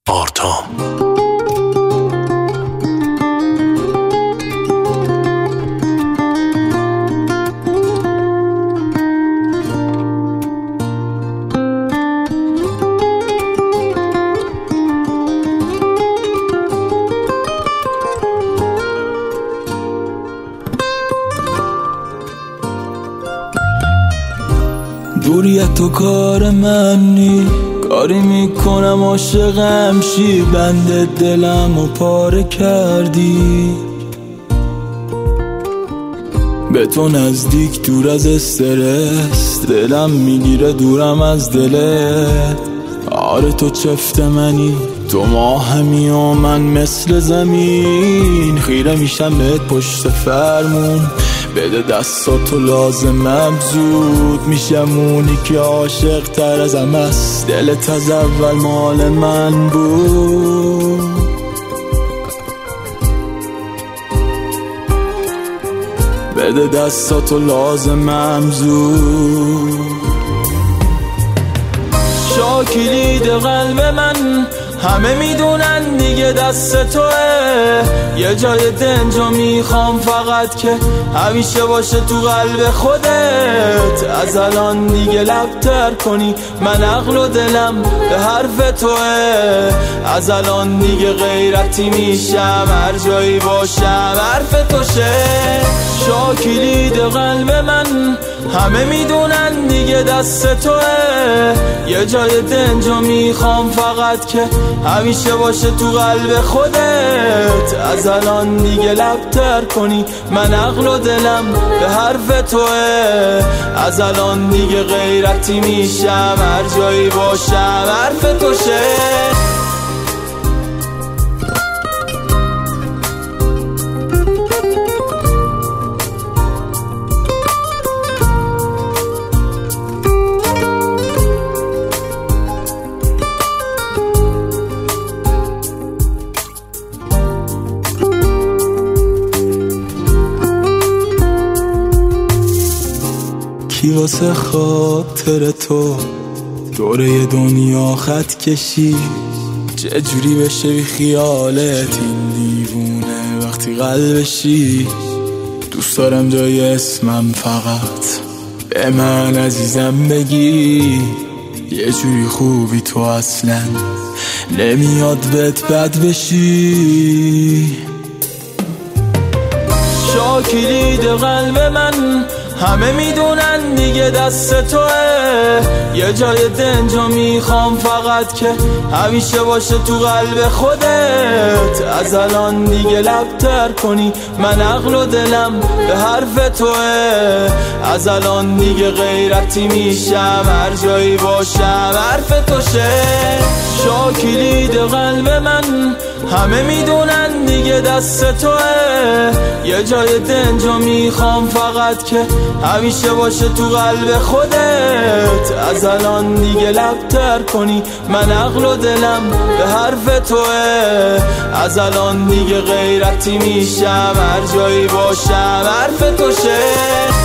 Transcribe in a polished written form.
آرتا دوریت تو کار من نی، کاری میکنم عاشقم شی، بند دلم و پاره کردی. به تو نزدیک دور از استرس، دلم میگیره دورم از دلت. آره تو چفت منی، تو ماهمی و من مثل زمین. خیره میشم بهت پشت فرمون، بده دستاتو لازمم، زود میشم اونی که عاشق تر ازم است. دلت از اول مال من بود، بده دستاتو لازمم زود. شاکلید قلب من همه میدونن دیگه دست توه. یه جای دنجا میخوام فقط که همیشه باشه تو قلب خودت. از الان دیگه لبتر کنی، من عقل و دلم به حرف توه. از الان دیگه غیرتی میشم، هر جایی باشم حرف توشه. شاکلید قلب من همه میدونن دیگه دست توه. یه جای دنجا میخوام فقط که همیشه باشه تو قلب خودت. از الان دیگه لبتر کنی، من عقل و دلم به حرف توه. از الان دیگه غیرتی میشم، هر جایی باشم حرف توشه. کی واسه خاطر تو دوره دنیا خط کشی؟ چجوری بشه بی خیالت این دیوونه وقتی قلبشی؟ دوست دارم جای اسمم فقط به من عزیزم بگی. یه جوری خوبی تو اصلا نمیاد بهت بد بشی. شاکلید قلب من همه میدونن دیگه دست توه. یه جای دنجا میخوام فقط که همیشه باشه تو قلب خودت. از الان دیگه لبتر کنی، من عقل و دلم به حرف توه. از الان دیگه غیرتی میشم، هر جایی باشم حرف توشه. شاکلید قلب من همه میدونن دیگه دست توه. یه جای دنجا میخوام فقط که همیشه باشه تو قلب خودت. از الان دیگه لبتر کنی، من عقل و دلم به حرف توه. از الان دیگه غیرتی میشم، هر جایی باشم حرف توشه.